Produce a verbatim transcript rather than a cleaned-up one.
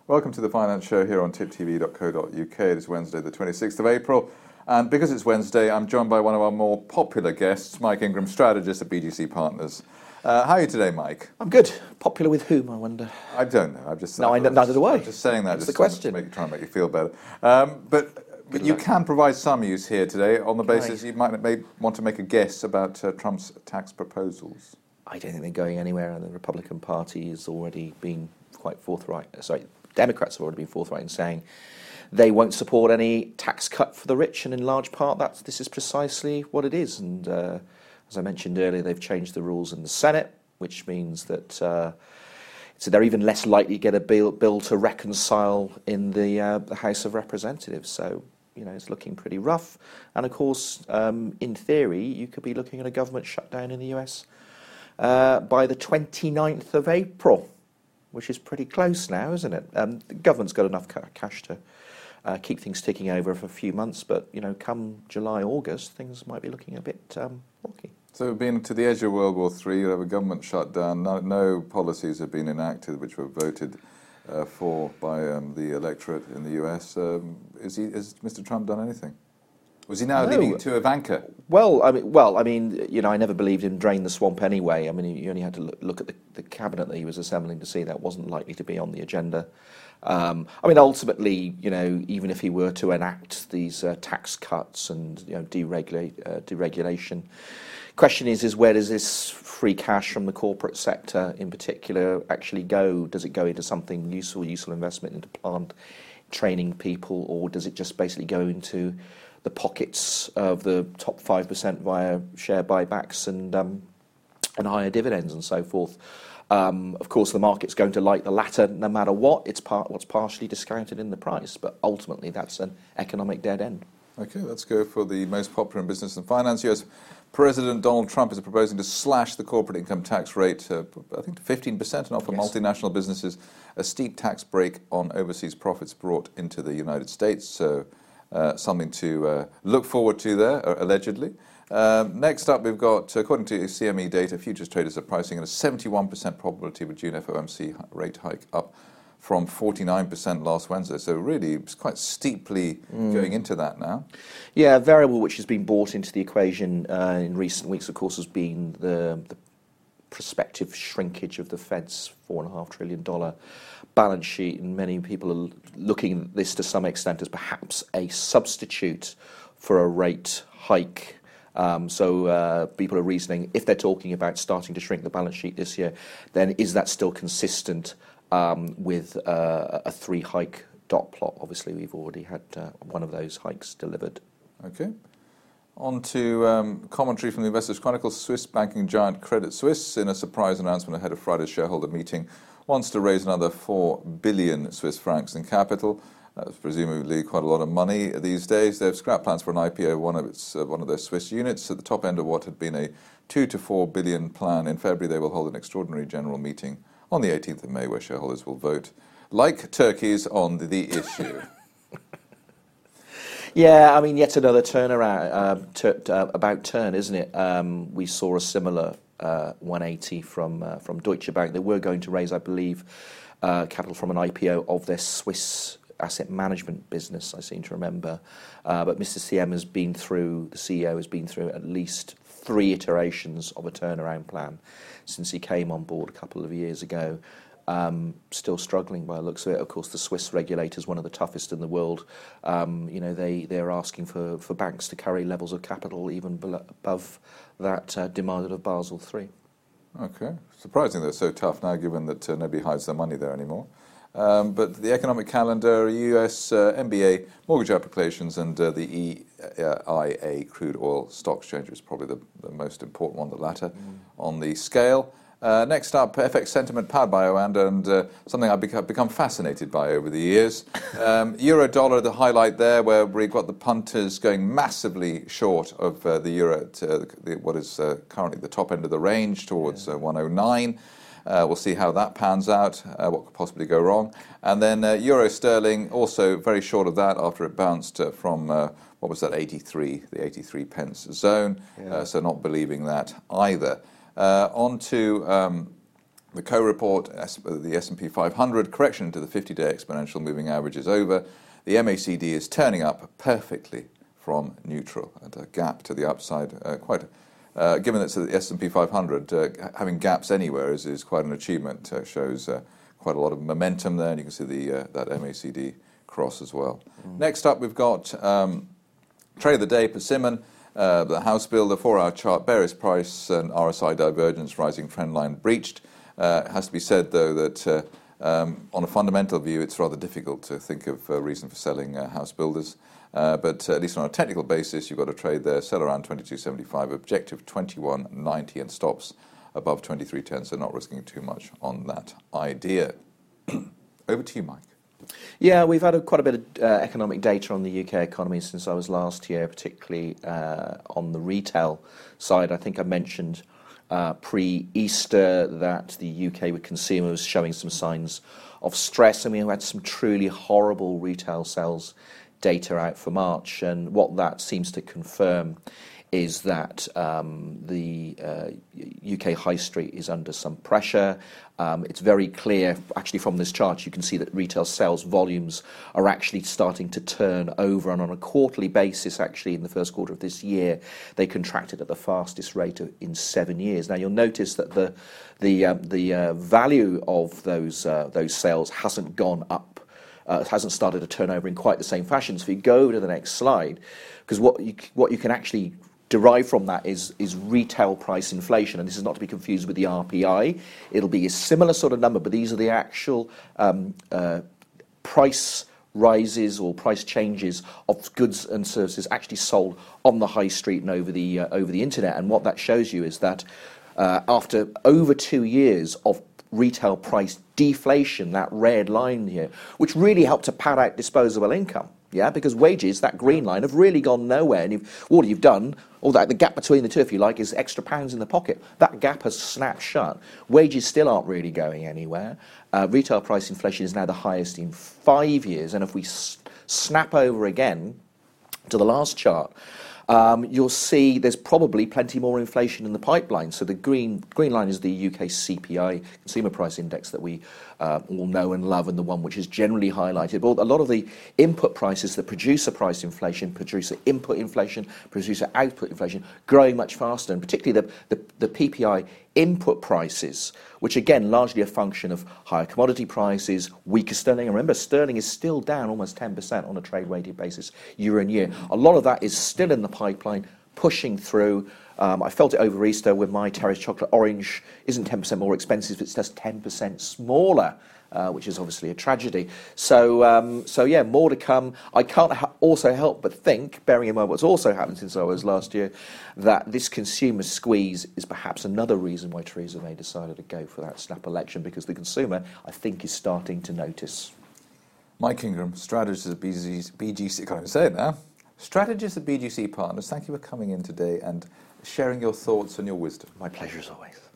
Welcome to the Finance Show here on tip t v dot co dot u k. It is Wednesday, the twenty-sixth of April, and because it's Wednesday, I'm joined by one of our more popular guests, Mike Ingram, strategist at B G C Partners. Uh, how are you today, Mike? I'm good. Popular with whom, I wonder? I don't know. I'm just no, I, neither do I. I'm just saying that. That's just the question. To make, try and make you feel better. Um, but but you luck. can provide some use here today on the Can basis I? you might may want to make a guess about uh, Trump's tax proposals. I don't think they're going anywhere, and the Republican Party has already been quite forthright. Sorry, Democrats have already been forthright in saying they won't support any tax cut for the rich, and in large part, that's this is precisely what it is. And uh, as I mentioned earlier, they've changed the rules in the Senate, which means that uh, so they're even less likely to get a bill, bill to reconcile in the uh, the House of Representatives. So, you know, it's looking pretty rough. And of course, um, in theory, you could be looking at a government shutdown in the U S uh, by the twenty-ninth of April, which is pretty close now, isn't it? Um, the government's got enough ca- cash to uh, keep things ticking over for a few months, but, you know, come July, August, things might be looking a bit um, rocky. So we've been to the edge of World War Three, you have a government shutdown, no, no policies have been enacted which were voted uh, for by um, the electorate in the U S. Um, is he, has Mister Trump done anything? Was he now No. leaving it to Ivanka? Well, I mean, well, I mean, you know, I never believed in drain the swamp anyway. I mean, you only had to look, look at the, the cabinet that he was assembling to see that wasn't likely to be on the agenda. Um, I mean, ultimately, you know, even if he were to enact these uh, tax cuts and, you know, deregulate, uh, deregulation, question is, is where does this free cash from the corporate sector in particular actually go? Does it go into something useful, useful investment into plant, training people, or does it just basically go into the pockets of the top five percent via share buybacks and um, and higher dividends and so forth? Um, of course, the market's going to like the latter no matter what. It's part what's partially discounted in the price, but ultimately that's an economic dead end. Okay, let's go for the most popular in business and finance. U S President Donald Trump is proposing to slash the corporate income tax rate, uh, I think, to fifteen percent and offer Yes. multinational businesses a steep tax break on overseas profits brought into the United States. So uh, something to uh, look forward to there, uh, allegedly. Um, next up, we've got, according to C M E data, futures traders are pricing at a seventy-one percent probability of a June F O M C rate hike, up from forty-nine percent last Wednesday. So really, it's quite steeply mm. going into that now. Yeah, a variable which has been brought into the equation uh, in recent weeks, of course, has been the, the prospective shrinkage of the Fed's four and a half trillion dollar balance sheet, and many people are looking at this to some extent as perhaps a substitute for a rate hike. Um, so uh, people are reasoning, if they're talking about starting to shrink the balance sheet this year, then is that still consistent um, with uh, a three hike dot plot? Obviously, we've already had uh, one of those hikes delivered. Okay. On to um, commentary from the Investors Chronicle. Swiss banking giant Credit Suisse, in a surprise announcement ahead of Friday's shareholder meeting, wants to raise another four billion Swiss francs in capital. That's presumably quite a lot of money these days. They have scrapped plans for an I P O of one of its uh, one of their Swiss units at the top end of what had been a two to four billion plan. In February, they will hold an extraordinary general meeting on the eighteenth of May, where shareholders will vote like turkeys on the, the issue. Yeah, I mean, yet another turnaround, uh, tur- uh, about turn, isn't it? Um, we saw a similar uh, one eighty from uh, from Deutsche Bank. They were going to raise, I believe, uh, capital from an I P O of their Swiss asset management business, I seem to remember. Uh, but Mister C M has been through, the C E O has been through at least three iterations of a turnaround plan since he came on board a couple of years ago. Um, still struggling by the looks of it. Of course, the Swiss regulator is one of the toughest in the world. Um, you know, they, they're asking for, for banks to carry levels of capital even below, above that uh, demanded of Basel three. Okay. Surprising they're so tough now, given that uh, nobody hides their money there anymore. Um, but the economic calendar, U S uh, M B A mortgage applications, and uh, the E I A crude oil stock exchange is probably the, the most important one, the latter, mm. on the scale. Uh, next up, F X sentiment powered by Oanda, and uh, something I've become, become fascinated by over the years. Um, euro dollar, the highlight there, where we've got the punters going massively short of uh, the euro at uh, the, what is uh, currently the top end of the range, towards yeah. uh, one oh nine. Uh, we'll see how that pans out, uh, what could possibly go wrong. And then uh, euro sterling, also very short of that after it bounced uh, from, uh, what was that, eighty-three, the eighty-three pence zone. Yeah. Uh, so not believing that either. Uh, on to um, The co-report, the S and P five hundred, correction to the fifty-day exponential moving average is over. The M A C D is turning up perfectly from neutral at a gap to the upside. Uh, quite, uh, given that it's the S and P five hundred, uh, having gaps anywhere is, is quite an achievement. Uh, shows uh, quite a lot of momentum there, and you can see the uh, that M A C D cross as well. Mm. Next up, we've got um, trade of the day, Persimmon. Uh, the house builder, four-hour chart, bearish price and R S I divergence, rising trend line breached. Uh, it has to be said, though, that uh, um, on a fundamental view, it's rather difficult to think of a reason for selling uh, house builders. Uh, but uh, at least on a technical basis, you've got to trade there, sell around twenty-two seventy-five, objective twenty-one ninety, and stops above twenty-three ten, so not risking too much on that idea. Over to you, Mike. Yeah, we've had a, quite a bit of uh, economic data on the U K economy since I was last here, particularly uh, on the retail side. I think I mentioned uh, pre-Easter that the U K with consumers showing some signs of stress, and we had some truly horrible retail sales data out for March. And what that seems to confirm is that um, the uh, U K high street is under some pressure. Um, it's very clear, actually, from this chart, you can see that retail sales volumes are actually starting to turn over, and on a quarterly basis, actually, in the first quarter of this year, they contracted at the fastest rate of, in seven years. Now, you'll notice that the the um, the uh, value of those uh, those sales hasn't gone up. Uh, it hasn't started to turn over in quite the same fashion. So if you go to the next slide, because what you what you can actually derive from that is is retail price inflation, and this is not to be confused with the R P I. It'll be a similar sort of number, but these are the actual um, uh, price rises or price changes of goods and services actually sold on the high street and over the uh, over the internet. And what that shows you is that uh, after over two years of retail price deflation, that red line here, which really helped to pad out disposable income. Yeah, because wages, that green line, have really gone nowhere. And you've, all you've done, all that, the gap between the two, if you like, is extra pounds in the pocket. That gap has snapped shut. Wages still aren't really going anywhere. Uh, retail price inflation is now the highest in five years. And if we s- snap over again to the last chart, Um, you'll see there's probably plenty more inflation in the pipeline. So the green green line is the U K C P I, Consumer Price Index, that we uh, all know and love, and the one which is generally highlighted. But a lot of the input prices, the producer price inflation, producer input inflation, producer output inflation, growing much faster, and particularly the, the, the P P I input prices, which again largely a function of higher commodity prices, weaker sterling. And remember, sterling is still down almost ten percent on a trade-weighted basis year on year. A lot of that is still in the pipeline, pushing through. Um, I felt it over Easter when my Terrace Chocolate Orange isn't ten percent more expensive, it's just ten percent smaller, uh, which is obviously a tragedy. So, um, so yeah, more to come. I can't ha- also help but think, bearing in mind what's also happened since I was last year, that this consumer squeeze is perhaps another reason why Theresa May decided to go for that snap election, because the consumer, I think, is starting to notice. Mike Ingram, strategist at B G C, I can't even say it now. Strategist at B G C Partners, thank you for coming in today and sharing your thoughts and your wisdom. My pleasure as always.